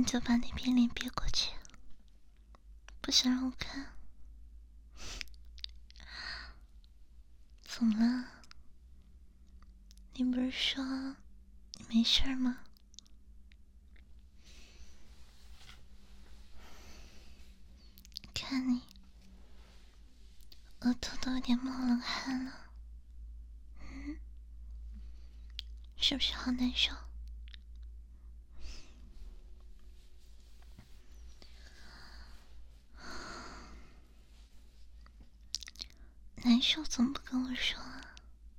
就把那边脸别过去，不想让我看。怎么了？你不是说你没事吗？看你额头都有点冒冷汗了，是不是好难受？难受怎么不跟我说啊？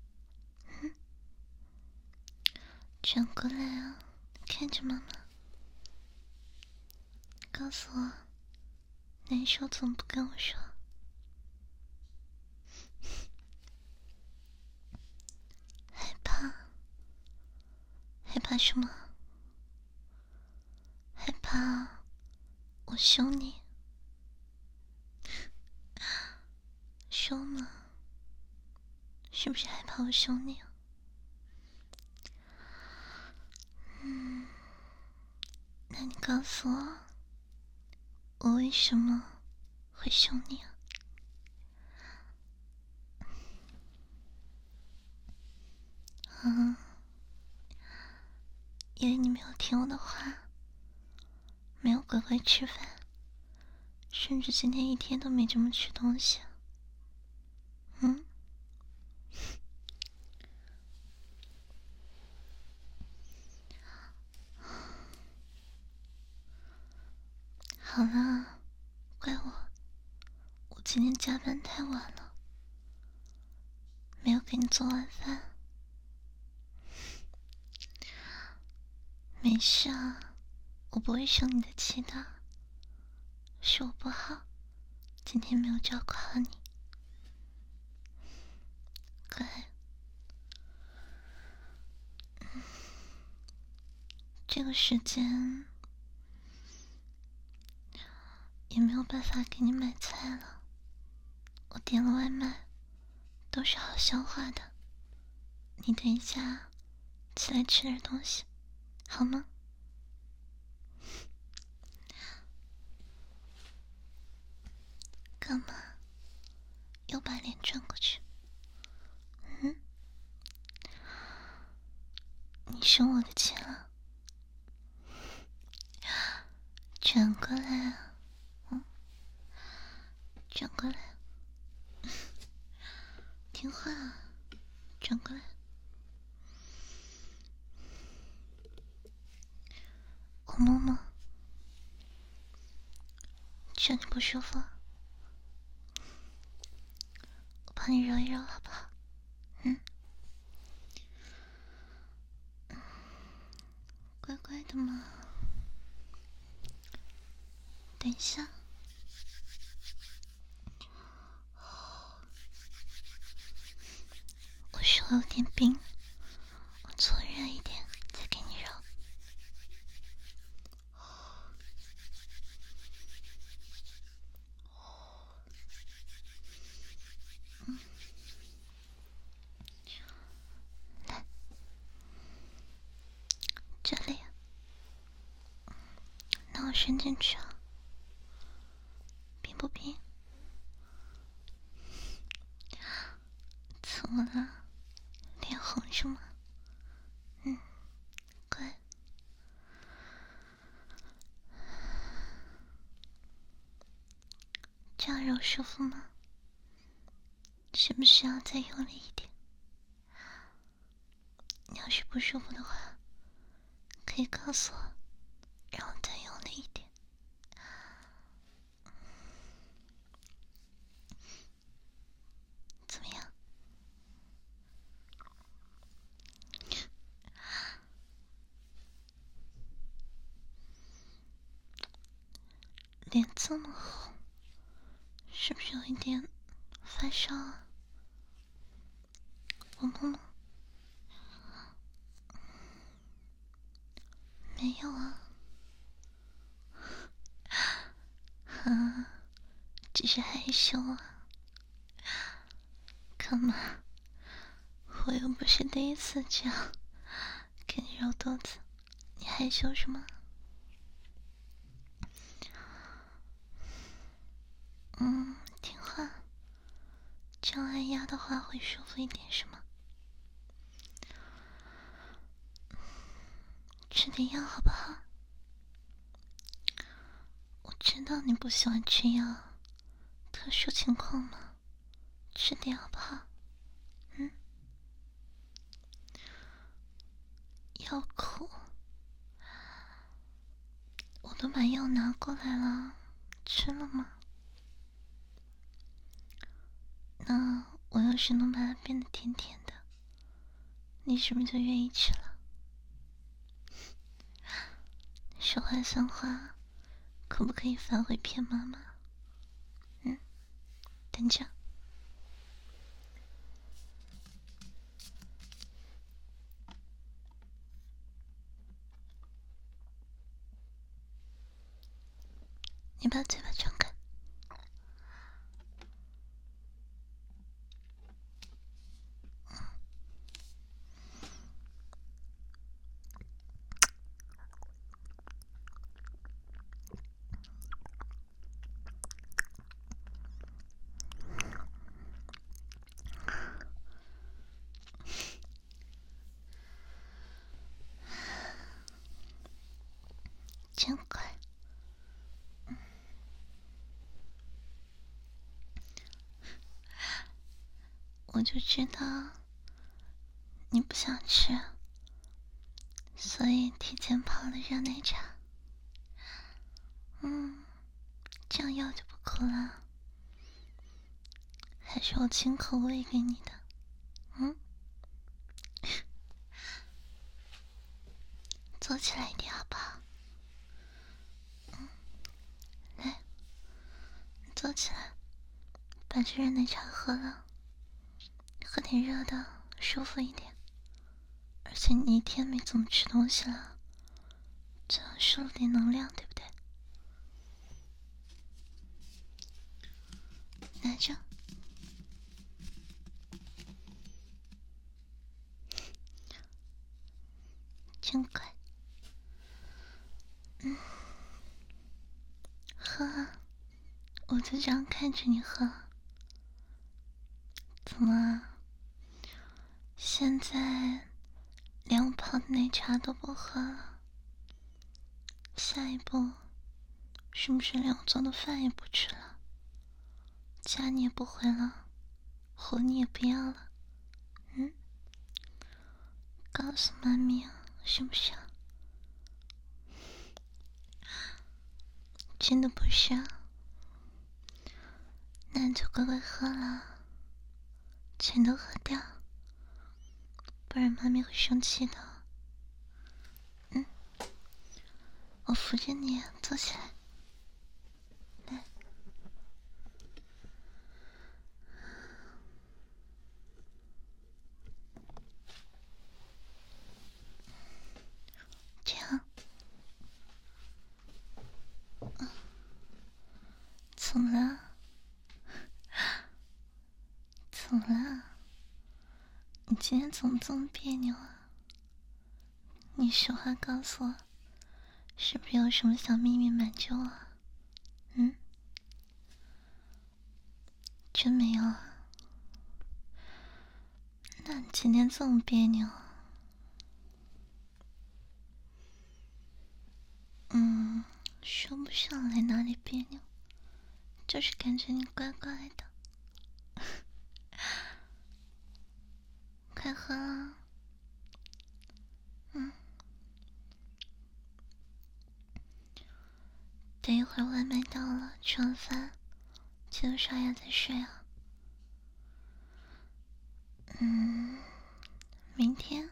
转过来啊，看着妈妈，告诉我，难受怎么不跟我说？害怕？害怕什么？害怕我凶你？凶吗？是不是害怕我凶你啊？那你告诉我，我为什么会凶你啊？因为你没有听我的话，没有乖乖吃饭，甚至今天一天都没怎么吃东西。好了，怪我今天加班太晚了，没有给你做晚饭。没事啊，我不会生你的气的，是我不好，今天没有照顾好你。乖，这个时间也没有办法给你买菜了，我点了外卖，都是好消化的。你等一下起来吃点东西，好吗？干嘛？又把脸转过去？你生我的气了？转过来啊！转过来，听话啊！转过来。我摸摸，这里不舒服，我帮你揉一揉，好不好？乖乖的嘛。等一下，我手有点冰，我搓热一点再给你揉。来，这里，那我伸进去啊，冰不冰？怎么了？脸红是吗？乖。这样揉舒服吗？需不需要再用力一点？你要是不舒服的话，可以告诉我，让我再用力一点。怎么样？脸这么红，是不是有一点发烧啊？我摸摸。没有啊，只是害羞啊。干嘛？我又不是第一次这样给你揉肚子，你害羞什么？ 听话，这样按压的话会舒服一点，是吗？吃点药好不好？我知道你不喜欢吃药，特殊情况嘛，吃点好不好？药苦，我都把药拿过来了，吃了吗？那我要是能把它变得甜甜的，你是不是就愿意吃了？说话算话，可不可以反悔骗妈妈？等着。你把嘴巴张开。真乖。我就知道你不想吃，所以提前泡了热奶茶。这样药就不苦了。还是我亲口喂给你的。坐起来一点好不好？来，坐起来，把这热奶茶喝了，喝点热的，舒服一点。而且你一天没怎么吃东西了，这样摄入点能量，对不对？拿着。真乖。喝啊，我就这样看着你喝。怎么啊？现在连我泡的奶茶都不喝了，下一步是不是连我做的饭也不吃了？家你也不回了，活你也不要了？告诉妈咪啊，是不是啊？真的不是啊？那你就乖乖喝了，全都喝掉，不然妈咪会生气的。我扶着你坐起来。来，这样。怎么了？怎么了？你今天怎么这么别扭啊？你实话告诉我，是不是有什么小秘密瞒着我啊？真没有啊？那你今天这么别扭？说不上来哪里别扭，就是感觉你怪怪的。快喝啊！等一会儿外卖到了，吃完饭记得刷牙再睡啊。明天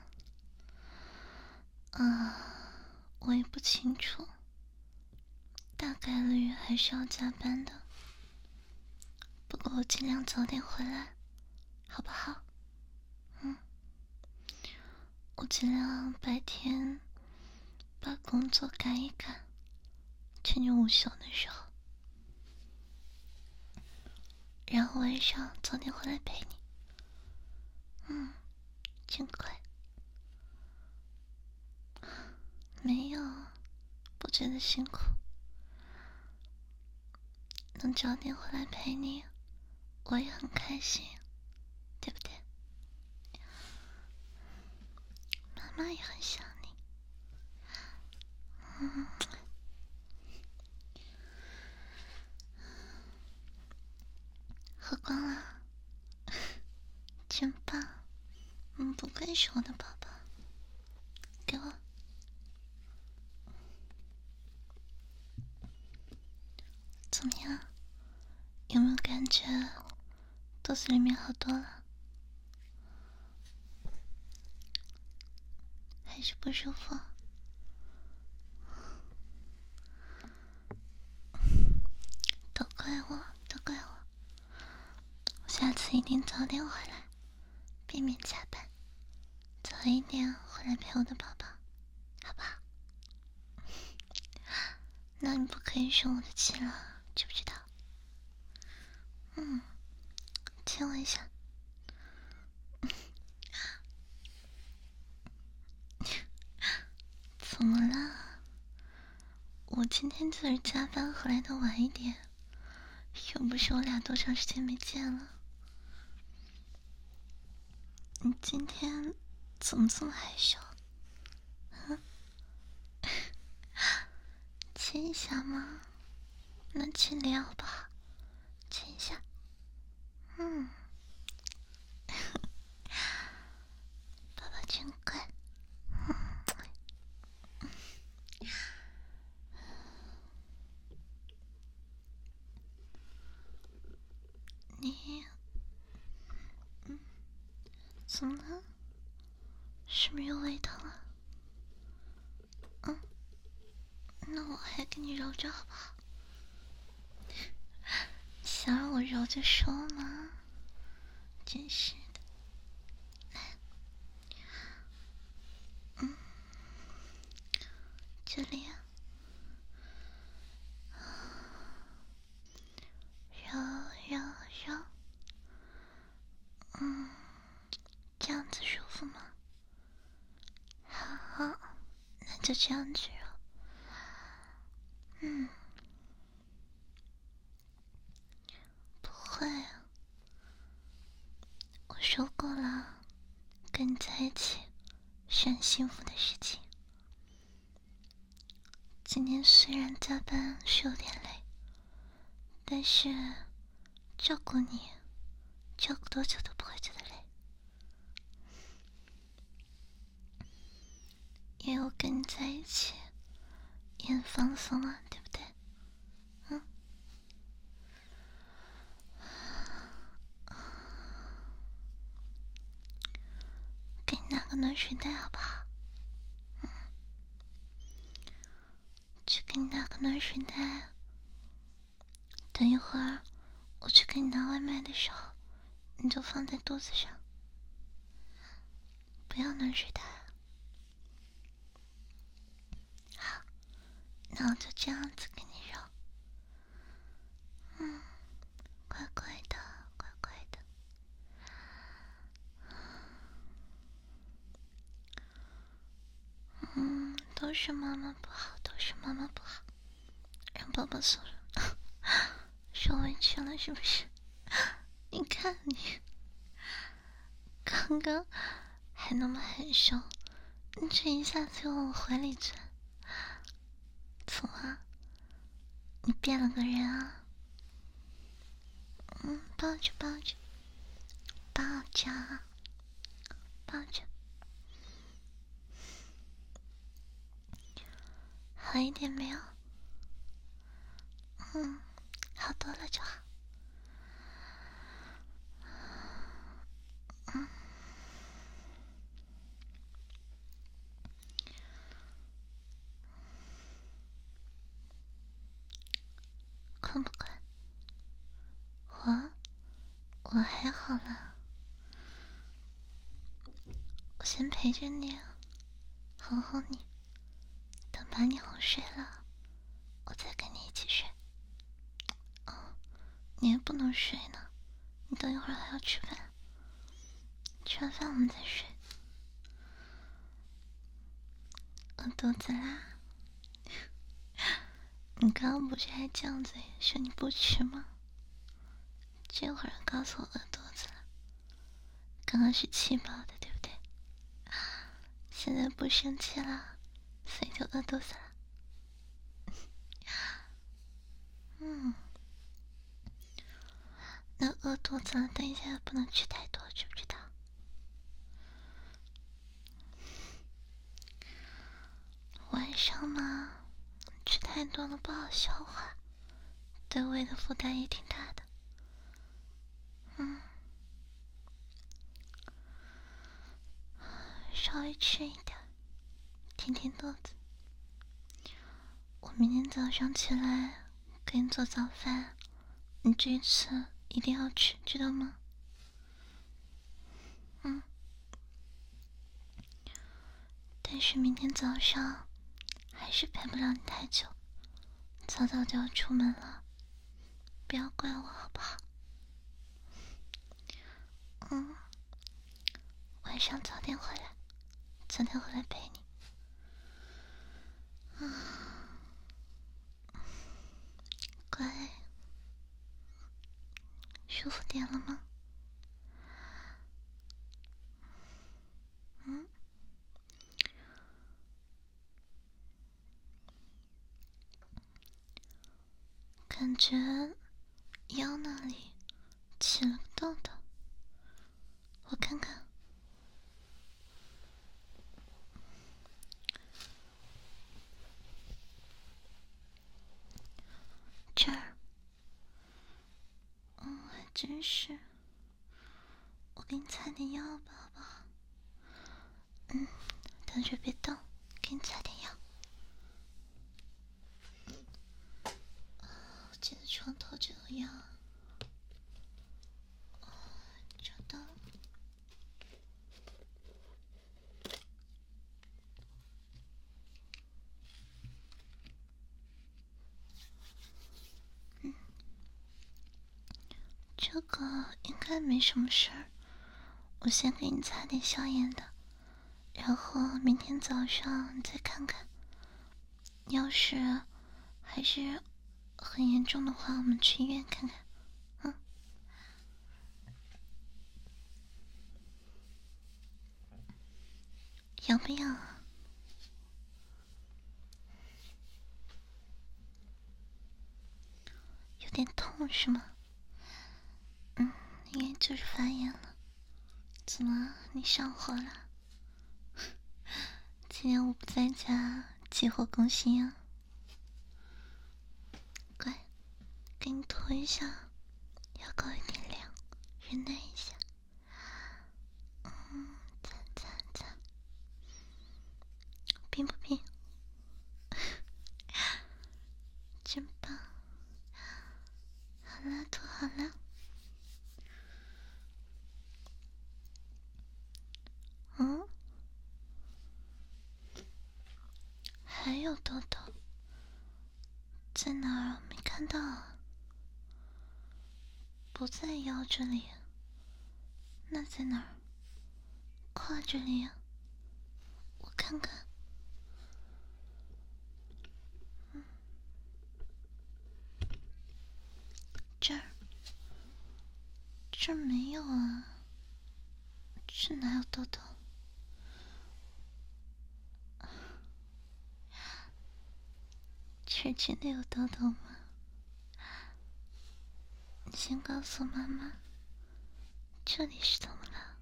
我也不清楚，大概率还是要加班的。不过我尽量早点回来，好不好？我尽量白天把工作赶一赶，趁你午休的时候，然后晚上早点回来陪你。真乖。没有，不觉得辛苦。 能早点回来陪你，我也很开心，对不对？妈妈也很想你。喝光了，真棒！不愧是我的宝宝，给我。怎么样？有没有感觉肚子里面好多了？还是不舒服？都怪我，都怪我！我下次一定早点回来，避免加班，早一点回来陪我的宝宝，好不好？那你不可以生我的气了，知不知道？亲我一下。怎么了？我今天就是加班回来的晚一点，又不是我俩多长时间没见了。你今天怎么这么害羞？亲一下吗？那亲脸好不好？亲一下。爸爸真乖。你，怎么了？是不是又胃疼了？那我还给你揉着好不好？想让我揉着说吗？真是的。来，这里啊，揉揉揉，这样子舒服吗？好，那就这样子揉。不会啊，我说过了，跟你在一起是很幸福的事情。今天虽然加班是有点累，但是照顾你，照顾多久都不会觉得累。因为我跟你在一起也很放松啊，对不对？给你拿个暖水袋好不好？去给你拿个暖水袋。等一会儿我去给你拿外卖的时候，你就放在肚子上，不要暖水袋。好，那我就这样子给你揉。乖乖的，乖乖的。都是妈妈不好，都是妈妈不好，让宝宝受委屈了是不是？你看你，刚刚还那么害羞，你这一下子又往我怀里钻，怎么？你变了个人啊？抱着抱着，抱着抱着，好一点没有？好多了就好。困不困？我还好了，我先陪着你，哄哄你，等把你哄睡了，我再跟你一起睡。你也不能睡呢，你等一会儿还要吃饭，吃完饭我们再睡。饿肚子啦？ 你刚刚不是还犟嘴说你不吃吗？这会儿告诉我饿肚子了，刚刚是气饱的，对不对？现在不生气了，所以就饿肚子了。那饿肚子了，等一下不能吃太多，知不知道？晚上嘛，吃太多了不好消化，对胃的负担也挺大的。稍微吃一点，填填肚子。我明天早上起来给你做早饭，你这次一定要吃，知道吗？但是明天早上还是陪不了你太久，早早就要出门了，不要怪我好不好？晚上早点回来，早点回来陪你。乖，舒服点了吗？感觉腰那里起了个痘痘，我看看。这儿，还真是。我给你擦点药吧，好不好？等着别动，给你擦点药。我记得床头就有药。找到了。这个应该没什么事儿，我先给你擦点消炎的，然后明天早上你再看看。要是还是很严重的话，我们去医院看看。痒不痒啊？有点痛是吗？应该就是发炎了。怎么，你上火了？今天我不在家，急火攻心啊！乖，给你涂一下，要搞一点凉，忍耐一下。擦，冰不冰？真棒！好了，涂好了。还有痘痘，在哪儿？没看到啊。不在腰这里，那在哪儿？胯这里啊，我看看。这儿没有啊，这哪有痘痘？这真的有痘痘吗？你先告诉妈妈，这里是怎么了？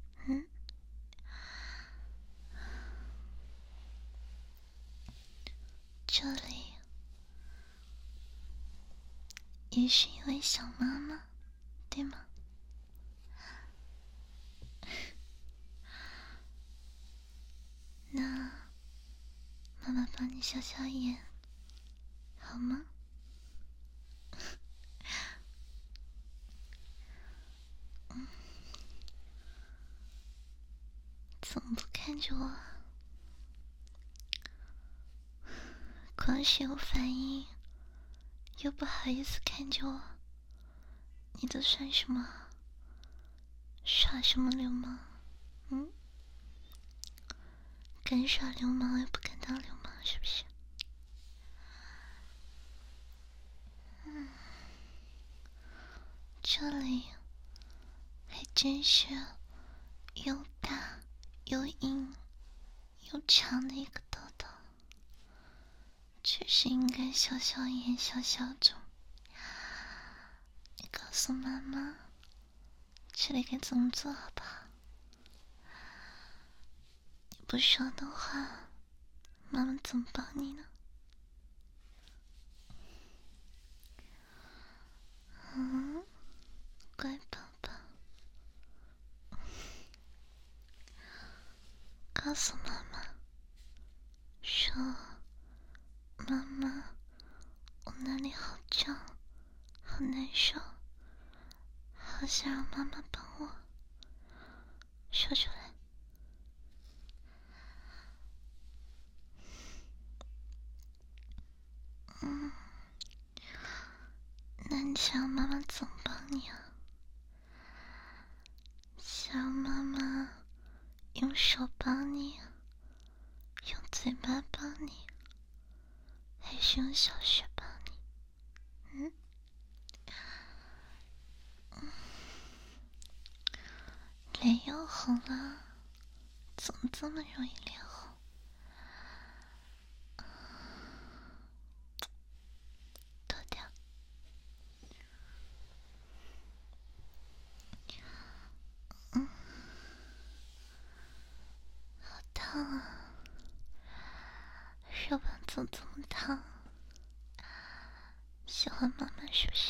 这里也是因为想妈妈，对吗？那妈妈帮你消消炎，好吗？怎么不看着我？光是有反应，又不好意思看着我，你都算什么？耍什么流氓？敢耍流氓又不敢当流氓，是不是？ 这里还真是又大又硬又长的一个痘痘，确实应该消消炎消消肿。你告诉妈妈这里该怎么做好不好？你不说的话，妈妈怎么帮你呢？乖宝宝，告诉妈妈，说妈妈，我那里好胀，好难受，好想让妈妈帮我。说出来。那你想让妈妈怎么帮你啊？想让妈妈用手帮你，用嘴巴帮你，还是用小穴帮你？脸又红了，怎么这么容易脸红？脱掉。好烫啊！手板怎么这么烫？喜欢妈妈是不是？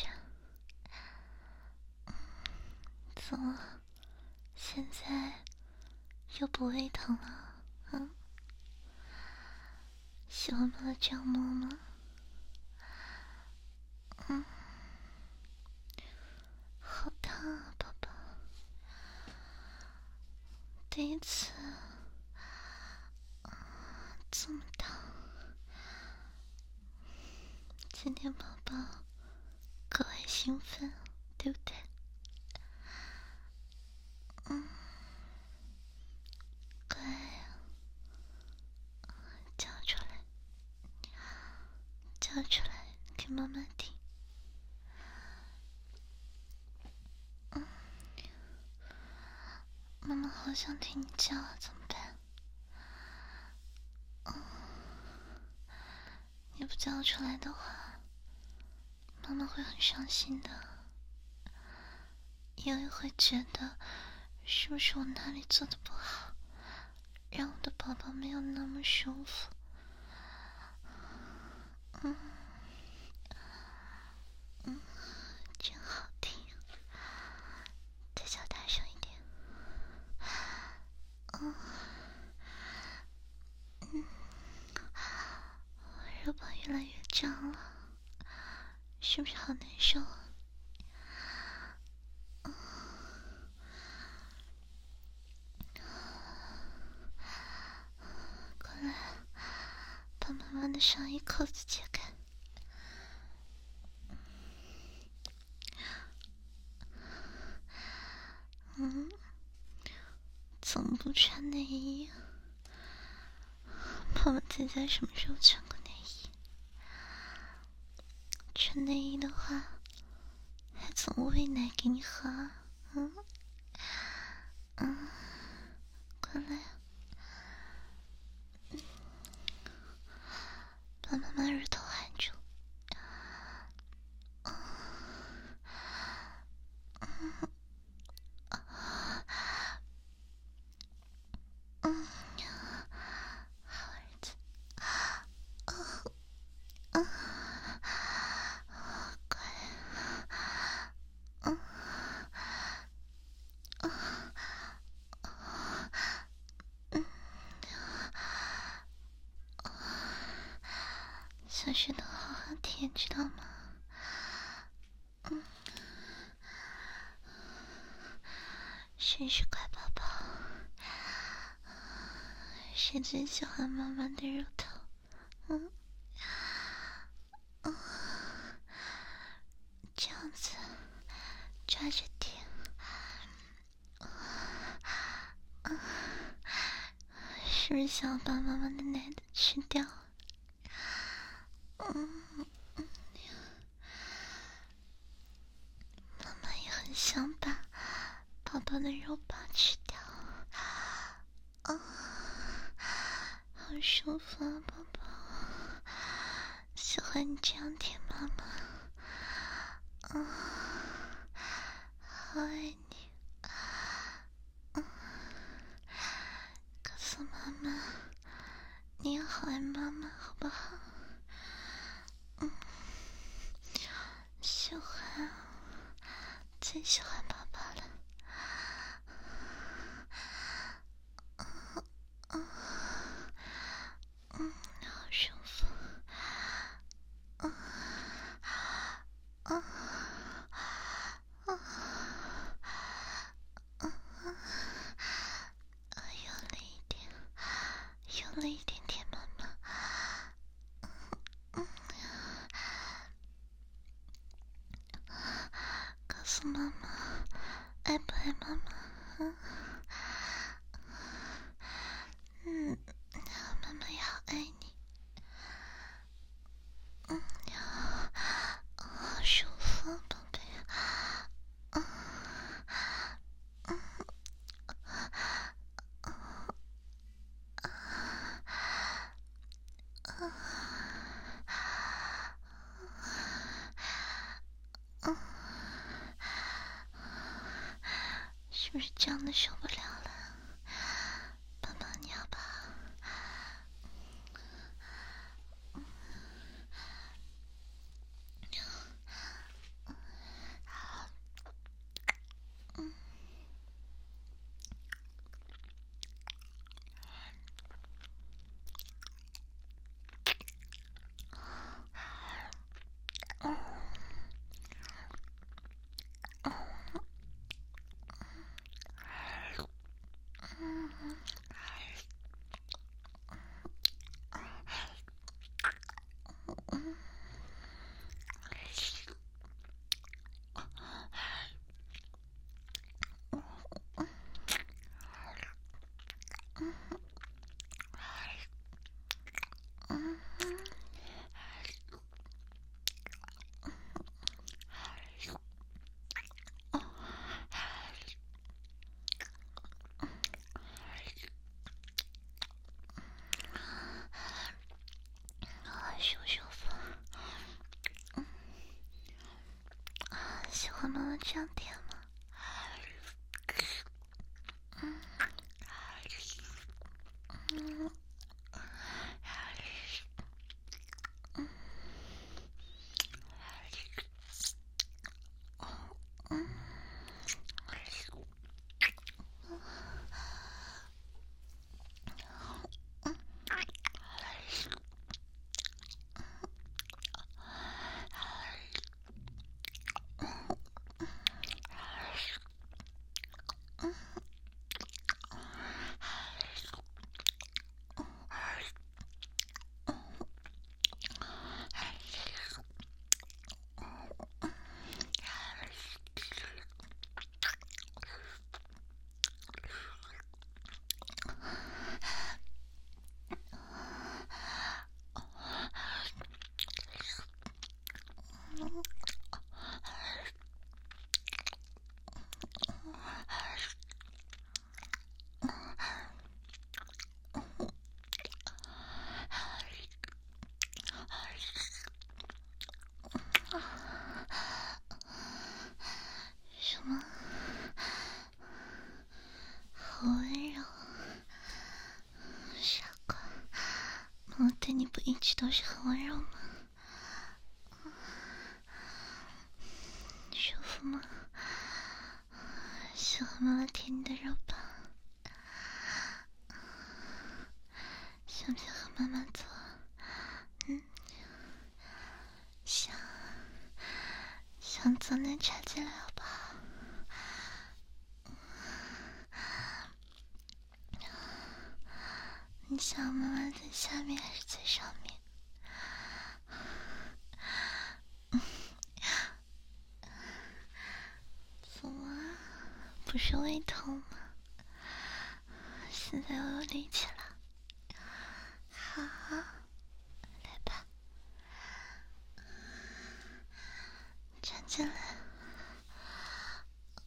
怎么现在又不胃疼了？喜欢妈妈这样摸吗？好烫啊，宝宝！第一次这么烫，今天宝宝格外兴奋，对不对？乖啊，叫出来，叫出来给妈妈听。妈妈好想听你叫啊，怎么办？你不叫出来的话，妈妈会很伤心的，因为会觉得是不是我哪里做的不好，让我的宝宝没有那么舒服。真好听，再叫大声一点。肉包越来越胀了，是不是好难受啊？过来，把妈妈的上衣扣子解开。怎么不穿内衣啊？妈妈姐姐什么时候穿过内衣？穿内衣的话，还怎么喂奶给你喝啊？过来，把妈妈乳头含住。好儿子，乖。小石头好好舔，知道吗？谁是乖宝宝？谁最喜欢妈妈的乳头？这样子抓着舔，是不是想把妈妈的奶子吃掉？妈妈也很想把宝宝的肉包吃掉。啊，好舒服啊，宝宝，喜欢你这样舔妈妈。好爱你。告诉妈妈，你也好爱妈妈，好不好？喜欢，最喜欢宝宝了。好舒服。用了一点点，妈妈。告诉妈妈，爱不爱妈妈？妈妈也好爱你。好舒服，宝贝。是不是胀得受不了了？帮帮你好不好？舒不舒服？喜欢妈妈这样舔吗？什么？好温柔，傻瓜！妈妈对你不一直都是很温柔吗？舒服吗？喜欢妈妈舔你的肉吧？想不想和妈妈做？想做那插进来好不好？你想妈妈在下面还是在上面？怎么？不是胃痛吗？现在又有力气了。好，来吧，插进来。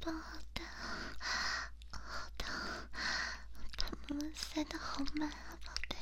棒，好大，好大，把妈妈塞得好满啊，宝贝。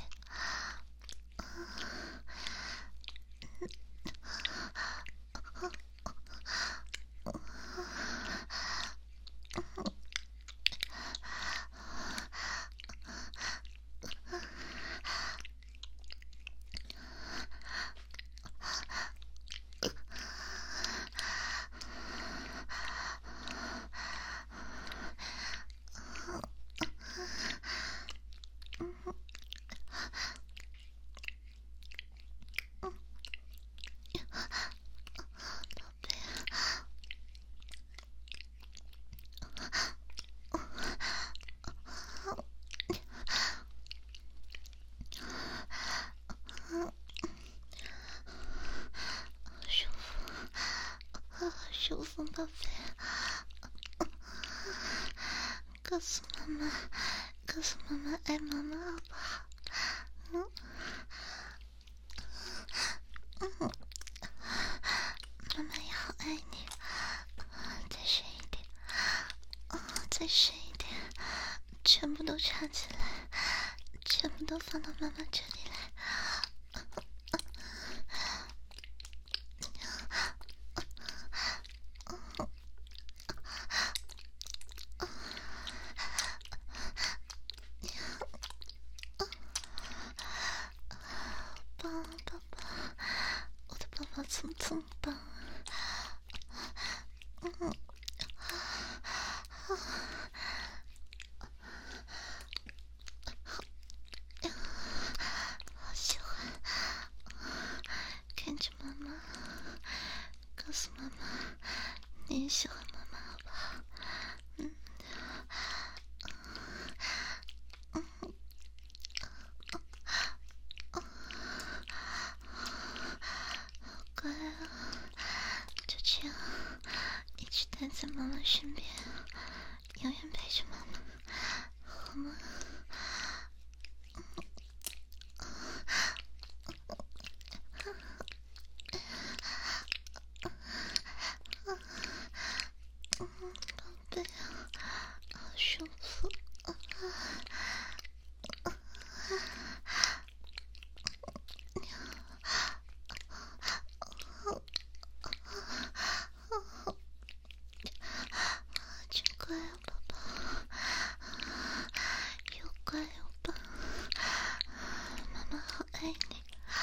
舒服，宝贝。告诉妈妈，告诉妈妈爱妈妈好不好？妈妈也好爱你。再深一点，再深一点，全部都插起来，全部都放到妈妈这里来。棒，宝宝，我的宝宝怎么这么棒啊？好喜欢，看着妈妈，告诉妈妈你也喜欢妈妈好不好？乖啊，就这样一直待在妈妈身边，永远陪着妈妈，好吗？宝贝啊，好舒服。真乖啊，宝宝，又乖又棒，妈妈好爱你。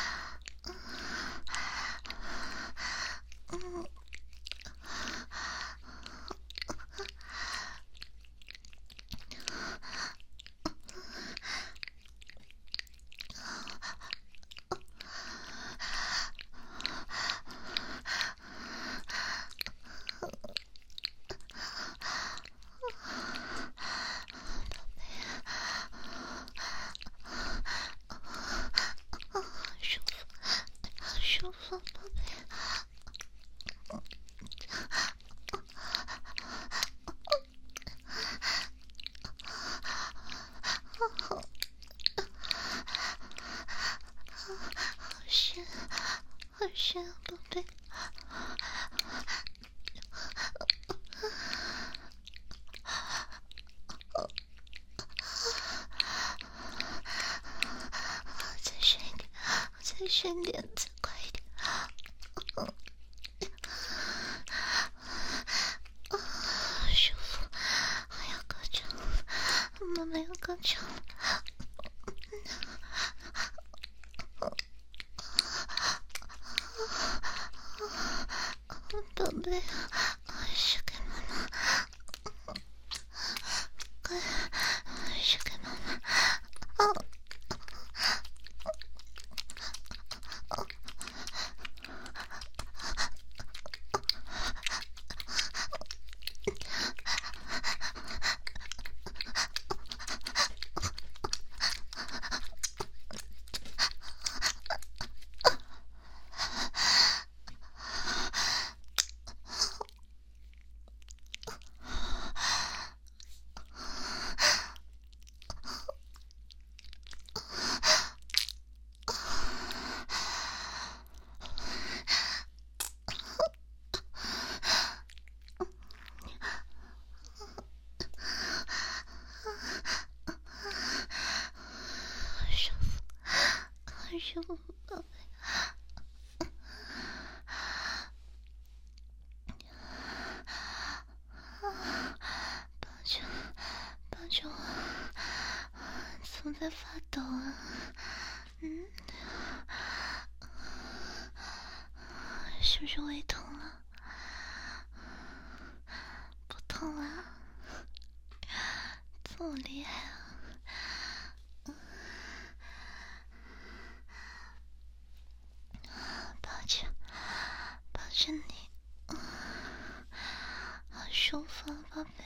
舒服，宝贝。好深，好深啊，宝贝。再深一点，再深一点，再快一点。舒服，我要高潮了，妈妈要高潮了。宝贝，是给妈妈，快，是给妈妈。 住我，宝贝。抱住，抱住我，怎么在发抖啊？是不是胃痛了？不痛了？这么厉害啊！抱着，抱着你，好舒服啊，宝贝。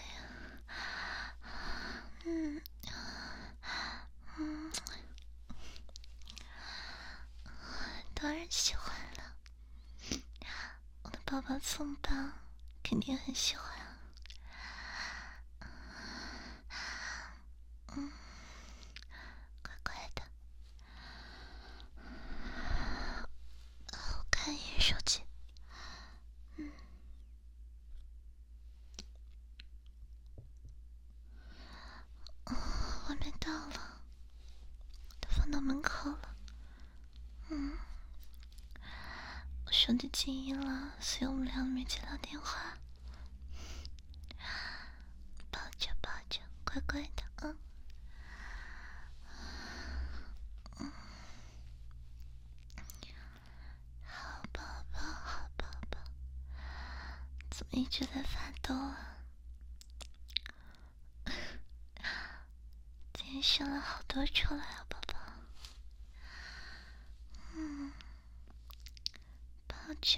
当然喜欢了，我的宝宝这么棒，肯定很喜欢啊。乖乖的。我看一眼手机。还没到了，都放到门口了。我手机静音了，所以我们俩没接到电话。抱着抱着，乖乖的，好宝宝，好宝宝，怎么一直在发抖啊？今天生了好多出来啊，宝宝。抱着，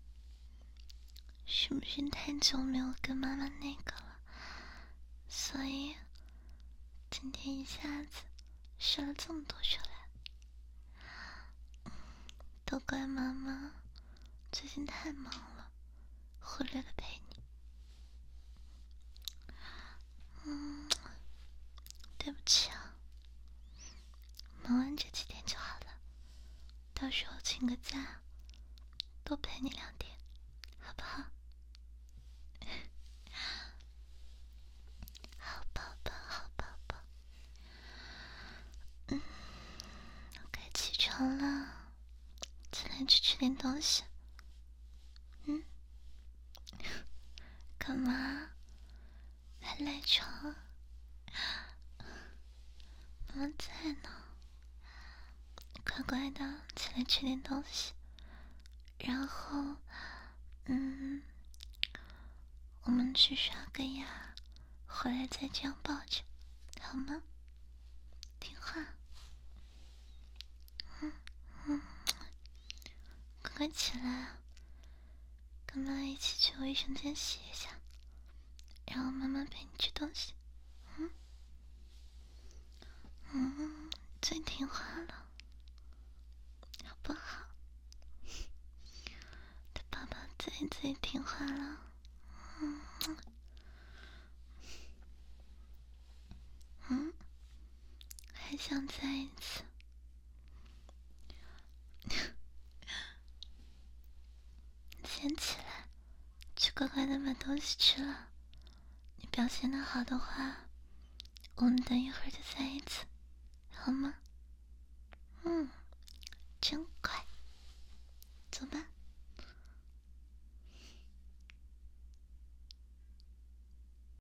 是不是太久没有跟妈妈那个了？所以今天一下子生了这么多出来。都怪妈妈最近太忙了，忽略了陪你。对不起啊，忙完这几天就好了，到时候请个假，多陪你2天，好不好？好宝宝，好宝宝。该起床了，起来吃点东西。干嘛？还赖床？妈妈在呢，乖乖的起来吃点东西，然后，我们去刷个牙，回来再这样抱着，好吗？听话。快快起来啊！跟妈妈一起去卫生间洗一下，然后妈妈陪你吃东西。最听话了，好不好？对爸爸最听话了。还想再一次？先起来，去乖乖的把东西吃了。你表现得好的话，我们等一会儿就再一次，好吗？真乖。